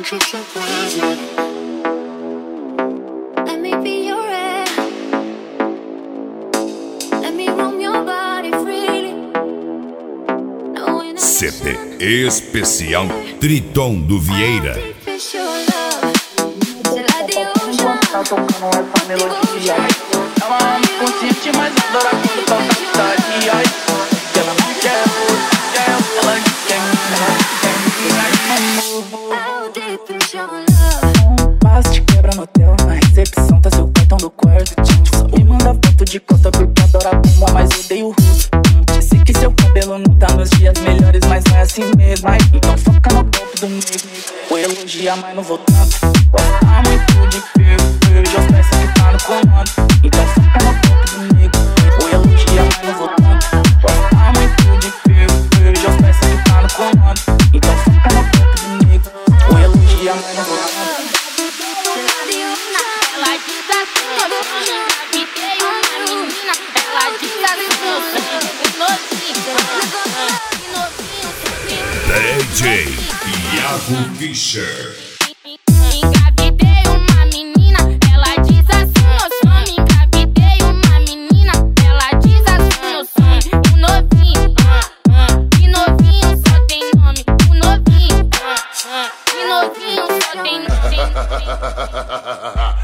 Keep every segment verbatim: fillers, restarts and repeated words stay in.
just a poison. Let me be your air. Let me roam your body freely. C D especial Triton do Vieira. Tá tocando essa melodia. Ela ama consciente, mas adora quando toca cidade. Ai, ela não quer amor, quer ela quer um passo te quebra no hotel, na recepção tá seu cartão do quarto. Só me manda foto de costa porque adora bomba, mas odeio o rosto. Disse que seu cabelo não tá nos dias melhores, mas não é assim mesmo. Ai, então foca no golpe do nego. Vou elogiar, mas não vou tanto. Gosta muito de perder, os peças que tá no comando. Então foca no golpe do nego. Vou elogiar, mas não vou tanto. Gosta muito de perder, os peças que tá no comando. Então foca no golpe do nego. Vou elogiar, mas não vou tanto. Ela diz assim, eu engravidei uma menina. Ela diz assim, eu sou novinho, novinho. D J Iago Fischer. Engravidei uma menina. Ela diz assim, eu sou. Engravidei uma menina. Ela diz assim, eu sou. O novinho, que novinho só tem nome. O novinho, que novinho só tem nome.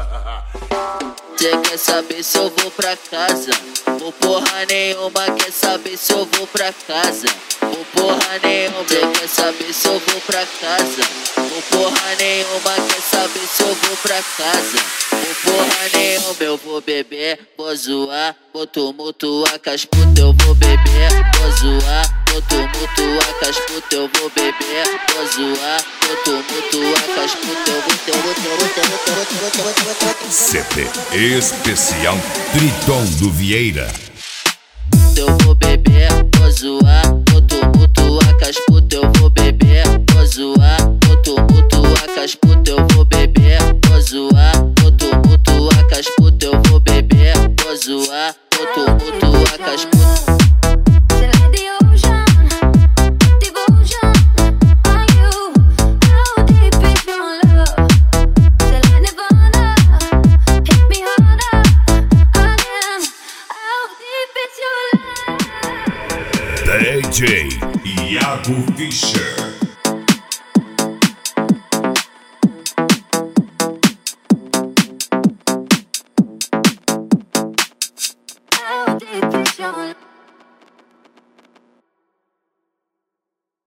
Cê quer saber se eu vou pra casa? Ou porra nenhuma, quer saber se eu vou pra casa? Ou porra nenhuma, cê quer saber se eu vou pra casa? Ou porra nenhuma, quer saber se eu vou pra casa? Ou porra nenhuma, eu vou beber, vou zoar, vou tumultuar com as putas, eu vou beber, vou zoar, vou tumultuar com as putas, eu vou beber, vou zoar, vou tumultuar com as putas, eu vou ter, vou ter, vou ter, vou ter, vou ter, vou ter, vou ter, vou ter. C D especial Triton do Vieira. Eu vou beber, vou zoar, vou tumultuar com as putas, eu vou beber, vou zoar, vou tumultuar com as putas, eu vou beber, vou zoar, vou tumultuar com as putas, eu vou beber, vou zoar, vou tumultuar com as putas. D J Iago Fischer.